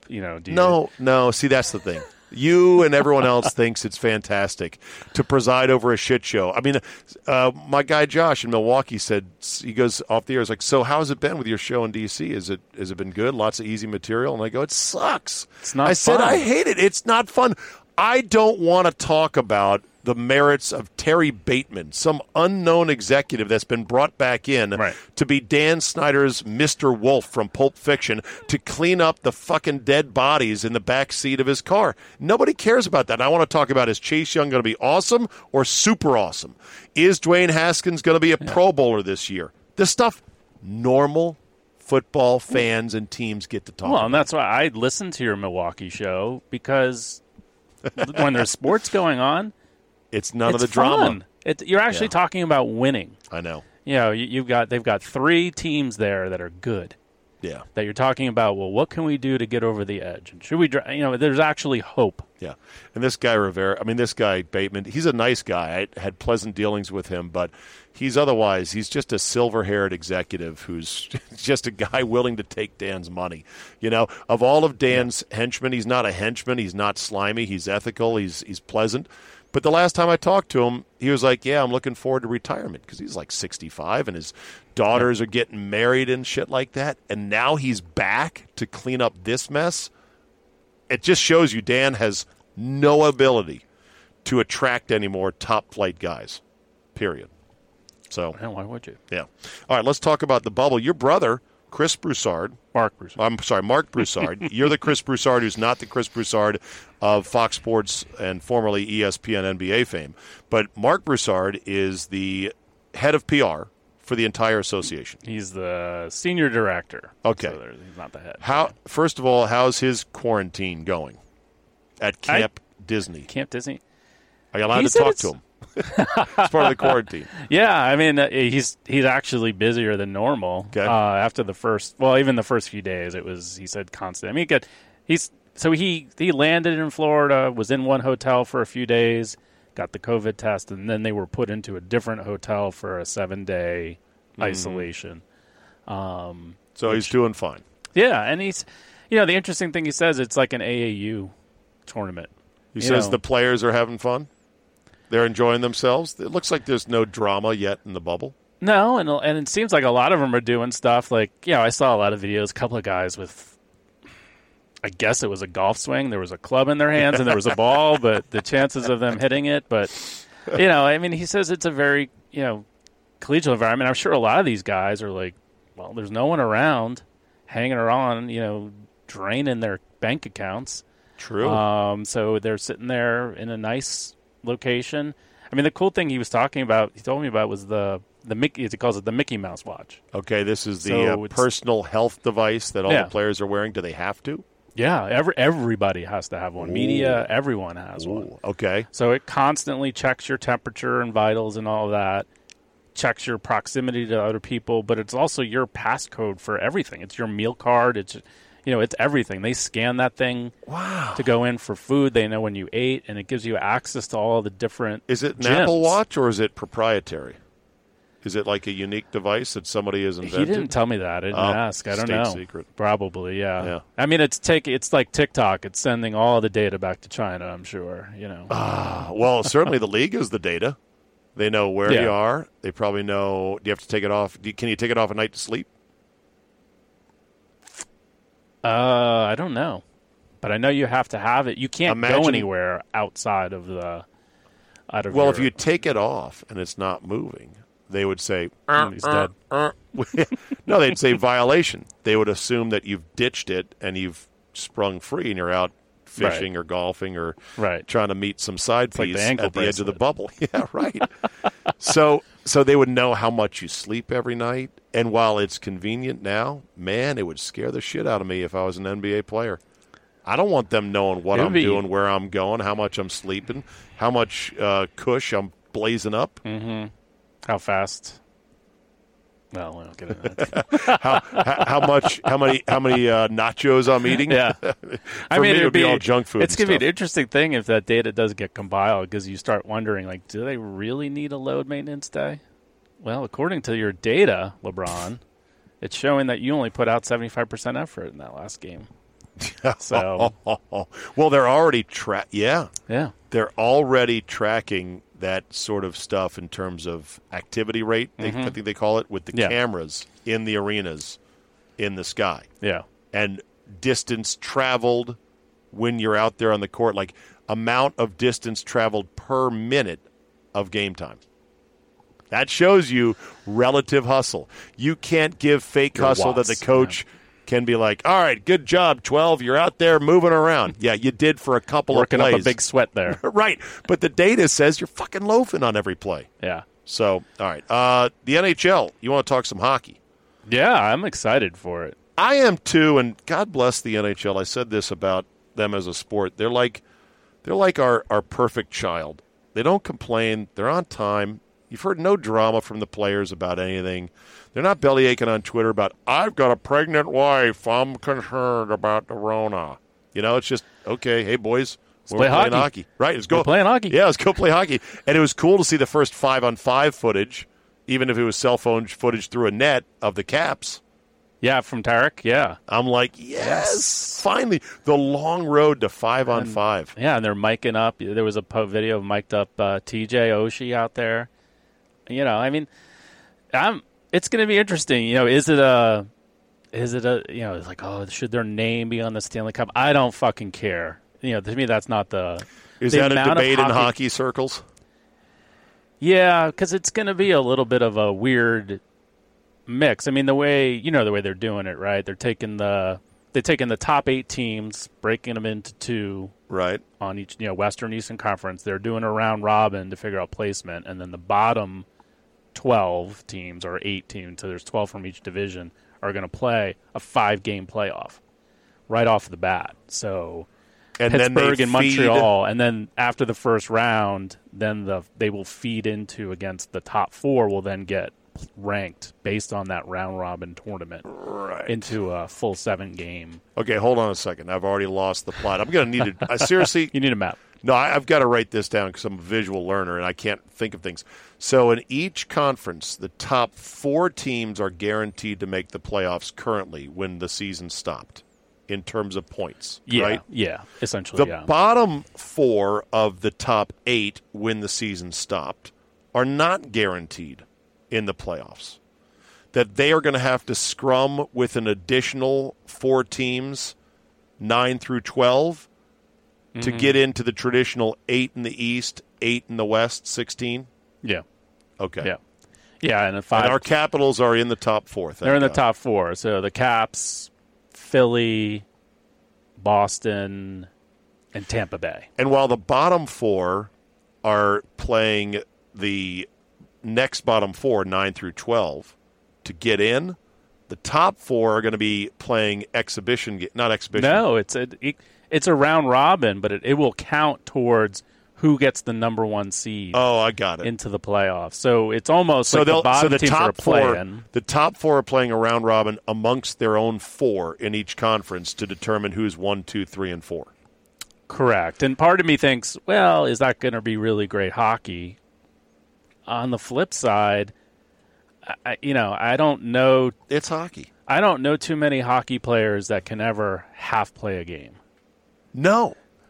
No, see, that's the thing. You and everyone else thinks it's fantastic to preside over a shit show. I mean, my guy Josh in Milwaukee said, he goes off the air, he's like, so how's it been with your show in D.C.? Has it been good? Lots of easy material? And I go, it sucks. It's not fun. Said, I hate it. It's not fun. I don't want to talk about the merits of Terry Bateman, some unknown executive that's been brought back in to be Dan Snyder's Mr. Wolf from Pulp Fiction to clean up the fucking dead bodies in the back seat of his car. Nobody cares about that. And I want to talk about, is Chase Young going to be awesome or super awesome? Is Dwayne Haskins going to be a Pro Bowler this year? This stuff normal football fans and teams get to talk about. Well, and that's why I listen to your Milwaukee show, because when there's sports going on, it's none of the drama. You're actually talking about winning. I know. They've got 3 teams there that are good. Yeah. That you're talking about, well, what can we do to get over the edge? And should we, there's actually hope. Yeah. And this guy this guy Bateman, he's a nice guy. I had pleasant dealings with him, but he's just a silver-haired executive who's just a guy willing to take Dan's money. Of all of Dan's henchmen, he's not a henchman. He's not slimy. He's ethical. He's pleasant. But the last time I talked to him, he was like, yeah, I'm looking forward to retirement, because he's like 65 and his daughters are getting married and shit like that. And now he's back to clean up this mess. It just shows you Dan has no ability to attract any more top-flight guys, period. So, why would you? Yeah. All right, let's talk about the bubble. Your brother, Chris Broussard. Mark Broussard. I'm sorry, Mark Broussard. You're the Chris Broussard who's not the Chris Broussard of Fox Sports and formerly ESPN NBA fame. But Mark Broussard is the head of PR for the entire association. He's the senior director. Okay. So he's not the head. First of all, how's his quarantine going at Camp Disney? Camp Disney? Are you allowed to talk to him? It's part of the quarantine. Yeah, I mean, he's actually busier than normal. Okay. After even the first few days, he said constant. I mean, he landed in Florida, was in one hotel for a few days, got the COVID test, and then they were put into a different hotel for a 7-day isolation. So he's doing fine. Yeah, and he's, the interesting thing he says, it's like an AAU tournament. He says the players are having fun? They're enjoying themselves? It looks like there's no drama yet in the bubble. No, and it seems like a lot of them are doing stuff like, I saw a lot of videos, a couple of guys with, I guess it was a golf swing. There was a club in their hands and there was a ball, but the chances of them hitting it. But, he says it's a very, collegial environment. I'm sure a lot of these guys are like, well, there's no one around hanging around, draining their bank accounts. True. So they're sitting there in a nice location. I mean, the cool thing he told me about was the Mickey, he calls it the Mickey Mouse watch. Okay, this is the personal health device that all the players are wearing. Do they have to? Yeah, everybody has to have one. Ooh. Media, everyone has one. Okay. So it constantly checks your temperature and vitals and all of that, checks your proximity to other people, but it's also your passcode for everything. It's your meal card. It's everything. They scan that thing to go in for food. They know when you ate, and it gives you access to all the different Is it an gyms. Apple Watch, or is it proprietary? Is it like a unique device that somebody has invented? He didn't tell me that. I didn't ask. I don't know. Secret. Probably, yeah. I mean, it's like TikTok. It's sending all the data back to China, I'm sure. Well, certainly the league is the data. They know where you are. They probably know. Do you have to take it off? Can you take it off at night to sleep? I don't know, but I know you have to have it. You can't go anywhere outside of the. Well, if you take it off and it's not moving, they would say he's dead. No, they'd say violation. They would assume that you've ditched it and you've sprung free and you're out fishing or golfing or trying to meet some side piece at the edge of the bubble. Yeah, right. So they would know how much you sleep every night. And while it's convenient now, man, it would scare the shit out of me if I was an NBA player. I don't want them knowing what I'm doing, where I'm going, how much I'm sleeping, how much cush I'm blazing up. Mm-hmm. How fast. Well, we don't get into that. how many nachos I'm eating? Yeah, I mean, it would be all junk food. It's going to be an interesting thing if that data does get compiled, because you start wondering, like, do they really need a load maintenance day? Well, according to your data, LeBron, it's showing that you only put out 75% effort in that last game. So, well, they're already Yeah, they're already tracking that sort of stuff in terms of activity rate, I think they call it, with the cameras in the arenas in the sky. Yeah. And distance traveled when you're out there on the court, like amount of distance traveled per minute of game time. That shows you relative hustle. You can't give fake hustle that the coach can be like, all right, good job, 12. You're out there moving around. Yeah, you did for a couple of plays. Working up a big sweat there. Right. But the data says you're fucking loafing on every play. Yeah. So, all right. The NHL, you want to talk some hockey? Yeah, I'm excited for it. I am too, and God bless the NHL. I said this about them as a sport. They're like our perfect child. They don't complain. They're on time. You've heard no drama from the players about anything. They're not bellyaching on Twitter about, I've got a pregnant wife. I'm concerned about the Rona. You know, it's just, okay, hey, boys, we're playing hockey. Right, let's go. We're playing hockey. Yeah, let's go play hockey. And it was cool to see the first 5-on-5 footage, even if it was cell phone footage through a net of the Caps. Yeah, from Tarek, yeah. I'm like, yes, finally, the long road to 5-on-5. Yeah, and they're miking up. There was a video of mic'd up TJ Oshie out there. You know, I mean, it's going to be interesting. You know, is it a, you know, it's like, oh, should their name be on the Stanley Cup? I don't fucking care. You know, to me, that's not the. Is that a debate in hockey circles? Yeah, because it's going to be a little bit of a weird mix. I mean, the way they're doing it, right? They're taking the top 8 teams, breaking them into 2. Right. On each, you know, Western Eastern Conference. They're doing a round robin to figure out placement, and then the bottom 12 teams or 8 teams, so there's 12 from each division, are going to play a 5-game playoff right off the bat. So and Pittsburgh and Montreal, and then after the first round, then they will feed into against the top 4 will then get ranked based on that round robin tournament into a full 7-game. Okay, hold on a second. I've already lost the plot. I'm going to need to seriously. You need a map. No, I've got to write this down because I'm a visual learner and I can't think of things. So in each conference, the top 4 teams are guaranteed to make the playoffs currently when the season stopped in terms of points, right? Yeah, essentially, The bottom 4 of the top 8 when the season stopped are not guaranteed in the playoffs. That they are going to have to scrum with an additional 4 teams, 9 through 12, to get into the traditional 8 in the East, 8 in the West, 16? Yeah. Okay. Yeah. Yeah, and 5. And our Capitals are in the top 4. They're in the top 4. So the Caps, Philly, Boston, and Tampa Bay. And while the bottom 4 are playing the next bottom 4, 9 through 12, to get in, the top 4 are going to be playing exhibition. Not exhibition. No, it's a round robin, but it will count towards who gets the number 1 seed. Oh, I got it. Into the playoffs. So it's almost like the bottom teams are playing. The top 4 are playing a round robin amongst their own 4 in each conference to determine who's 1, 2, 3, and 4. Correct. And part of me thinks, well, is that going to be really great hockey? On the flip side, I don't know. It's hockey. I don't know too many hockey players that can ever half play a game. No.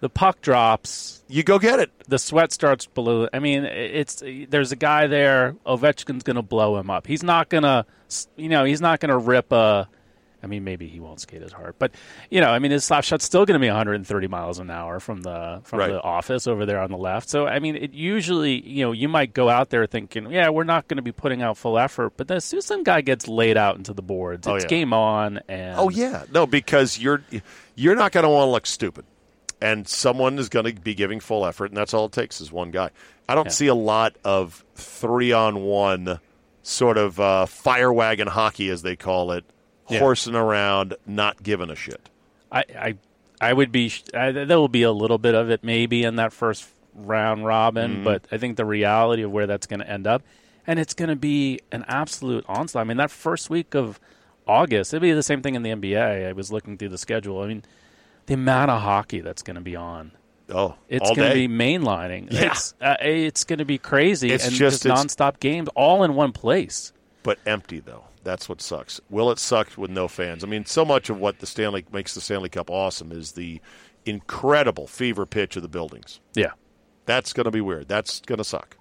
the puck drops, you go get it. The sweat starts below. I mean, there's a guy there. Ovechkin's going to blow him up. He's not going to, he's not going to rip a. I mean, maybe he won't skate as hard, but his slap shot's still going to be 130 miles an hour from the office over there on the left. So I mean, it usually you might go out there thinking, we're not going to be putting out full effort, but as soon as some guy gets laid out into the boards, it's game on. And because you're not going to want to look stupid, and someone is going to be giving full effort, and that's all it takes is one guy. I don't see a lot of 3-on-1 sort of fire wagon hockey, as they call it. Horsing around, not giving a shit. I would be. There will be a little bit of it maybe in that first round robin, but I think the reality of where that's going to end up, and it's going to be an absolute onslaught. I mean, that first week of August, it'll be the same thing in the NBA. I was looking through the schedule. I mean, the amount of hockey that's going to be on. Oh, it's going to be mainlining. Yeah. It's going to be crazy. It's and just nonstop games all in one place. But empty, though. That's what sucks. Will it suck with no fans? I mean, so much of what makes the Stanley Cup awesome is the incredible fever pitch of the buildings. Yeah. That's going to be weird. That's going to suck.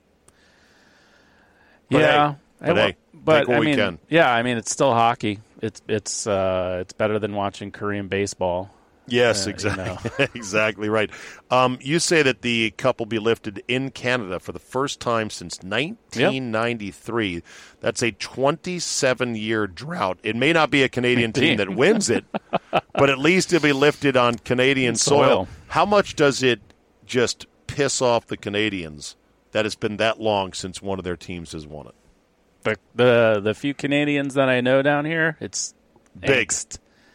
But hey, take what we can. Yeah, I mean, it's still hockey. It's better than watching Korean baseball. Yes, exactly. Exactly right. You say that the cup will be lifted in Canada for the first time since 1993. Yep. That's a 27-year drought. It may not be a Canadian team that wins it, but at least it'll be lifted on Canadian soil. How much does it just piss off the Canadians that it's been that long since one of their teams has won it? The few Canadians that I know down here, it's big. Angst.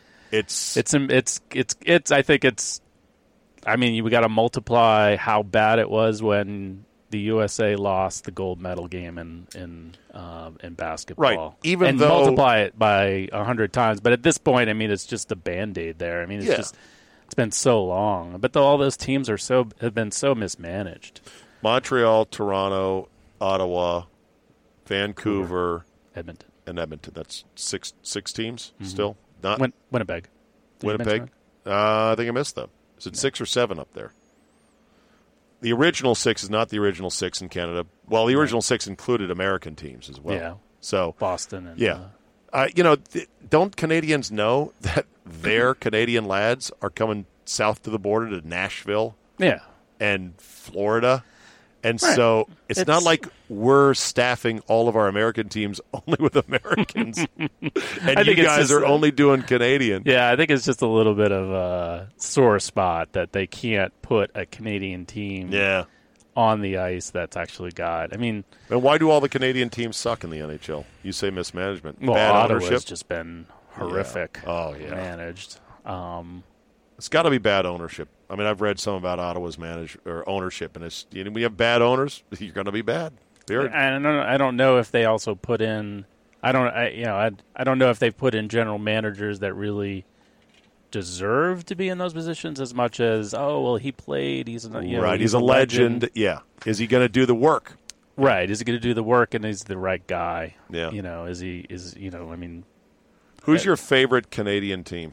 I think it's. I mean, we got to multiply how bad it was when the USA lost the gold medal game in basketball. Right. Even though multiply it by 100 times, but at this point, I mean, it's just a Band-Aid there. I mean, it's been so long, but all those teams have been so mismanaged. Montreal, Toronto, Ottawa, Vancouver, Edmonton. That's six teams still. Not Winnipeg. Winnipeg? I think I missed them. Is it 6 or 7 up there? The original 6 is not the original 6 in Canada. Well, the original 6 included American teams as well. Yeah. So Boston. And, don't Canadians know that their Canadian lads are coming south to the border to Nashville? Yeah. And Florida? And so it's not like we're staffing all of our American teams only with Americans. And you guys are only doing Canadian. Yeah, I think it's just a little bit of a sore spot that they can't put a Canadian team on the ice that's actually got. I mean, and why do all the Canadian teams suck in the NHL? You say mismanagement. Well, bad Ottawa's ownership. Just been horrific. Managed. It's got to be bad ownership. I mean, I've read some about Ottawa's ownership, and it's when you have bad owners, you're going to be bad. Period. I don't know if they also put in. I don't know if they've put in general managers that really deserve to be in those positions as much as he played. He's a legend. Yeah, is he going to do the work? Right, is he going to do the work, and is he the right guy? Yeah, I mean, who's your favorite Canadian team?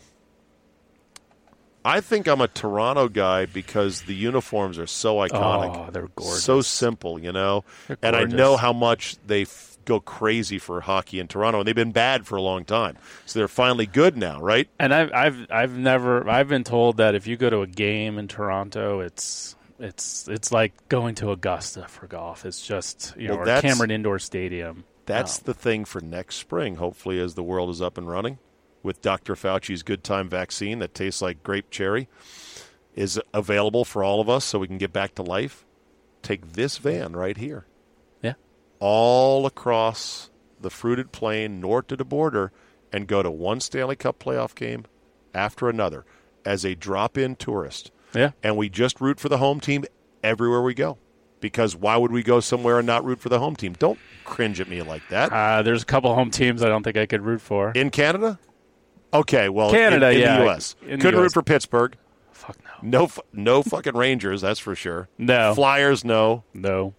I think I'm a Toronto guy because the uniforms are so iconic. Oh, they're gorgeous. So simple, And I know how much they go crazy for hockey in Toronto, and they've been bad for a long time. So they're finally good now, right? And I've been told that if you go to a game in Toronto, it's like going to Augusta for golf. It's just or Cameron Indoor Stadium. That's the thing for next spring, hopefully, as the world is up and running. With Dr. Fauci's Good Time vaccine that tastes like grape cherry is available for all of us so we can get back to life. Take this van right here. Yeah. All across the fruited plain north to the border and go to one Stanley Cup playoff game after another as a drop-in tourist. Yeah. And we just root for the home team everywhere we go. Because why would we go somewhere and not root for the home team? Don't cringe at me like that. There's a couple home teams I don't think I could root for. In Canada? Okay, well, Canada, in the U.S. Couldn't root for Pittsburgh. Fuck no. No fucking Rangers, that's for sure. No. Flyers, no. No.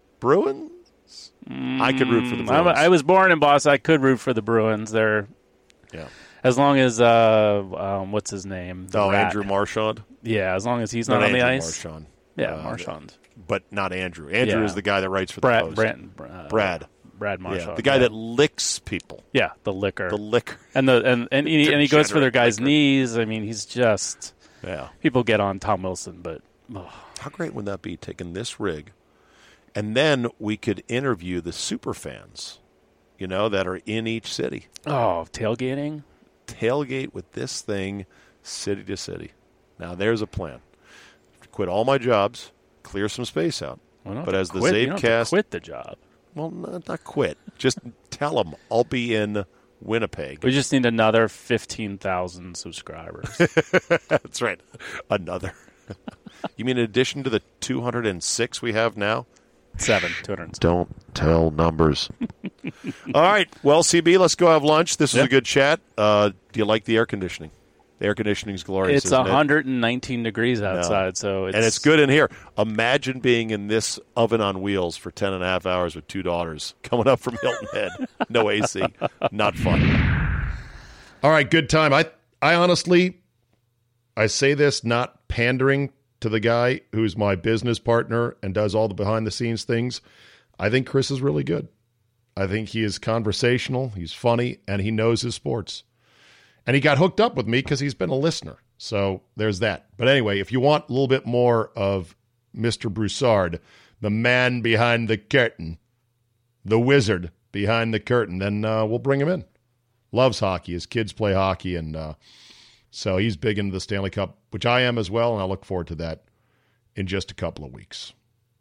Bruins? I could root for the Bruins. I was born in Boston. I could root for the Bruins. They're As long as what's his name? Andrew Marchand. Yeah, as long as he's not on Andrew the ice. Marchand. Yeah, Marchand. But not Andrew. Andrew is the guy that writes for the Post. Brad Marchand. Yeah, the guy that licks people. Yeah, the licker. The licker. And he goes for their guys' knees. I mean, he's just people get on Tom Wilson, but how great would that be, taking this rig, and then we could interview the super fans, that are in each city. Oh, tailgating? Tailgate with this thing, city to city. Now there's a plan. Quit all my jobs, clear some space out. But as the Zabecast, quit the job. Well, not quit. Just tell them I'll be in Winnipeg. We just need another 15,000 subscribers. That's right. Another. You mean in addition to the 206 we have now? 206. Don't tell numbers. All right. Well, CB, let's go have lunch. This was a good chat. Do you like the air conditioning? The air conditioning's glorious. It's 119 degrees outside, and it's good in here. Imagine being in this oven on wheels for 10 and a half hours with two daughters coming up from Hilton Head. No AC. Not fun. All right, good time. I honestly, I say this not pandering to the guy who's my business partner and does all the behind-the-scenes things. I think Chris is really good. I think he is conversational, he's funny, and he knows his sports. And he got hooked up with me because he's been a listener. So there's that. But anyway, if you want a little bit more of Mr. Broussard, the man behind the curtain, the wizard behind the curtain, then we'll bring him in. Loves hockey. His kids play hockey, and so he's big into the Stanley Cup, which I am as well, and I look forward to that in just a couple of weeks.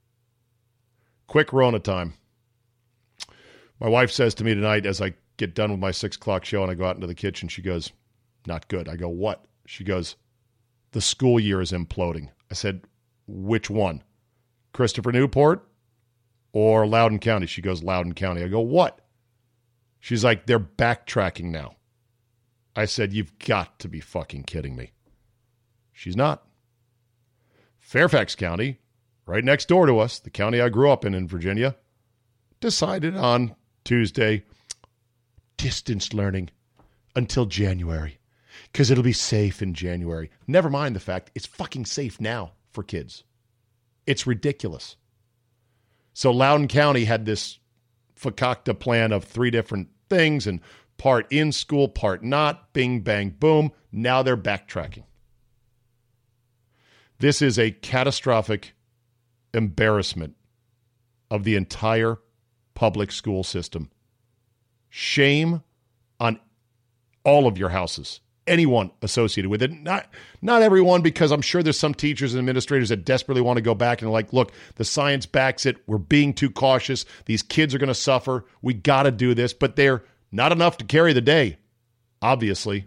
Quick Rona time. My wife says to me tonight as I get done with my 6 o'clock show and I go out into the kitchen, she goes, not good. I go, what? She goes, the school year is imploding. I said, which one? Christopher Newport or Loudoun County? She goes, Loudoun County. I go, what? She's like, they're backtracking now. I said, you've got to be fucking kidding me. She's not. Fairfax County, right next door to us, the county I grew up in Virginia, decided on Tuesday, distance learning until January, because it'll be safe in January. Never mind the fact it's fucking safe now for kids. It's ridiculous. So Loudoun County had this fakakta plan of 3 different things, and part in school, part not, bing, bang, boom. Now they're backtracking. This is a catastrophic embarrassment of the entire public school system. Shame on all of your houses, anyone associated with it. Not everyone, because I'm sure there's some teachers and administrators that desperately want to go back and are like, look, the science backs it. We're being too cautious. These kids are going to suffer. We got to do this. But they're not enough to carry the day, obviously.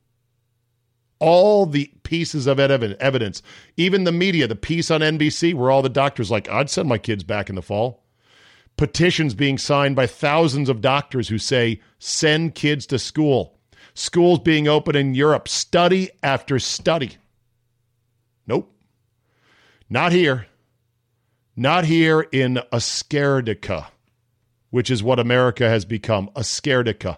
All the pieces of evidence, even the media, the piece on NBC where all the doctors like, I'd send my kids back in the fall. Petitions being signed by thousands of doctors who say, send kids to school. Schools being open in Europe, study after study. Nope. Not here. Not here in Askerdica, which is what America has become, Askerdica.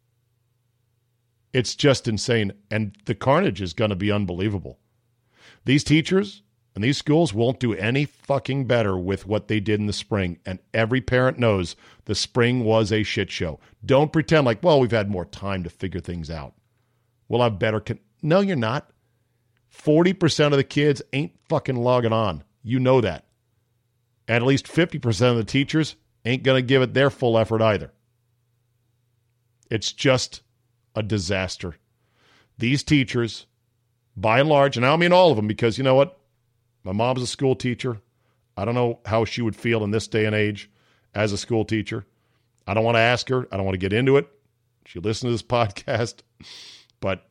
It's just insane, and the carnage is going to be unbelievable. These teachers and these schools won't do any fucking better with what they did in the spring. And every parent knows the spring was a shit show. Don't pretend like, well, we've had more time to figure things out. We'll have better... No, you're not. 40% of the kids ain't fucking logging on. You know that. And at least 50% of the teachers ain't going to give it their full effort either. It's just a disaster. These teachers, by and large, and I don't mean all of them, because you know what? My mom's a school teacher. I don't know how she would feel in this day and age as a school teacher. I don't want to ask her. I don't want to get into it. She listened to this podcast. But,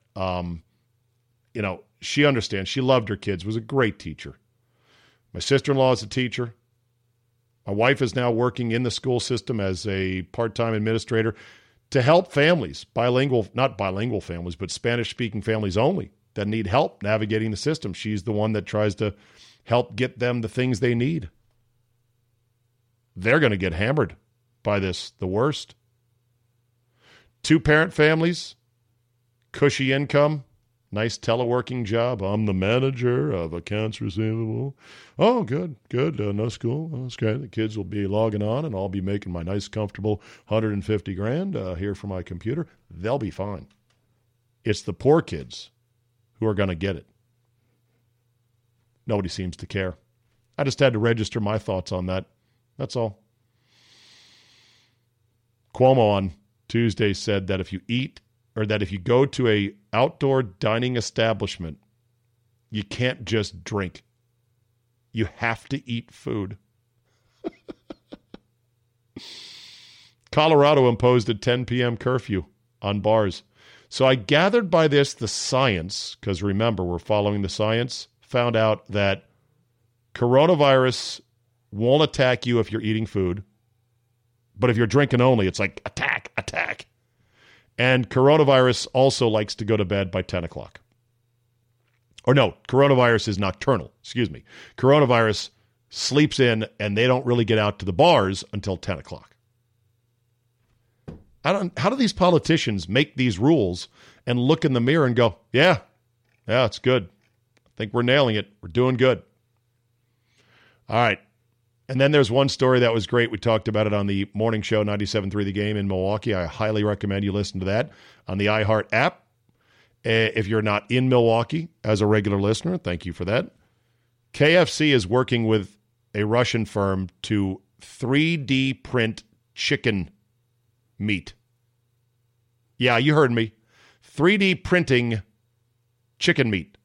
she understands. She loved her kids, was a great teacher. My sister-in-law is a teacher. My wife is now working in the school system as a part-time administrator to help families, not bilingual families, but Spanish-speaking families only, that need help navigating the system. She's the one that tries to help get them the things they need. They're going to get hammered by this, the worst. 2-parent families cushy income, nice teleworking job. I'm the manager of accounts receivable. Oh, good. No school. Oh, that's great. The kids will be logging on, and I'll be making my nice, comfortable $150,000 here from my computer. They'll be fine. It's the poor kids who are going to get it. Nobody seems to care. I just had to register my thoughts on that. That's all. Cuomo on Tuesday said that if you go to a outdoor dining establishment, you can't just drink. You have to eat food. Colorado imposed a 10 p.m. curfew on bars. So I gathered by this the science, because remember, we're following the science, found out that coronavirus won't attack you if you're eating food. But if you're drinking only, it's like attack. And coronavirus also likes to go to bed by 10 o'clock. Or no, coronavirus is nocturnal. Excuse me. Coronavirus sleeps in, and they don't really get out to the bars until 10 o'clock. How do these politicians make these rules and look in the mirror and go, yeah, it's good. I think we're nailing it. We're doing good. All right. And then there's one story that was great. We talked about it on the morning show, 97.3 The Game in Milwaukee. I highly recommend you listen to that on the iHeart app. If you're not in Milwaukee as a regular listener, thank you for that. KFC is working with a Russian firm to 3D print chicken meat. Yeah, you heard me. 3D printing chicken meat.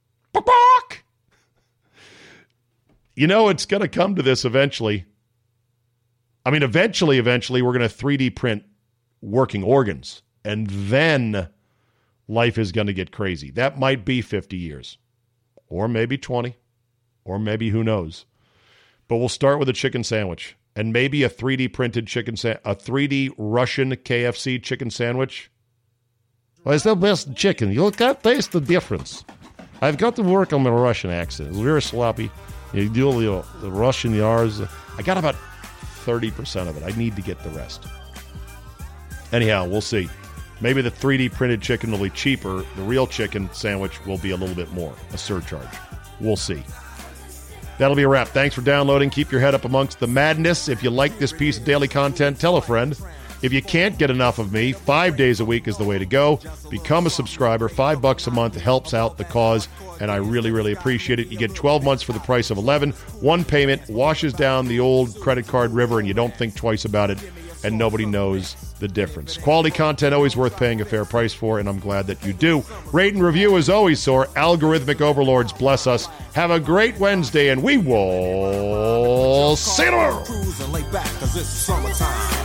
You know, it's going to come to this eventually. I mean, eventually, we're going to 3D print working organs. And then life is going to get crazy. That might be 50 years. Or maybe 20. Or maybe who knows. But we'll start with a chicken sandwich. And maybe a 3D printed a 3D Russian KFC chicken sandwich. Well, it's the best chicken. You can't taste the difference. I've got to work on my Russian accent. It's very sloppy. You do the Russian yards. I got about 30% of it. I need to get the rest. Anyhow, we'll see. Maybe the 3D printed chicken will be cheaper. The real chicken sandwich will be a little bit more, a surcharge. We'll see. That'll be a wrap. Thanks for downloading. Keep your head up amongst the madness. If you like this piece of daily content, tell a friend. If you can't get enough of me, 5 days a week is the way to go. Become a subscriber. $5 a month helps out the cause, and I really, really appreciate it. You get 12 months for the price of 11. One payment washes down the old credit card river, and you don't think twice about it, and nobody knows the difference. Quality content always worth paying a fair price for, and I'm glad that you do. Rate and review as always, so our algorithmic overlords bless us. Have a great Wednesday, and we will see you tomorrow.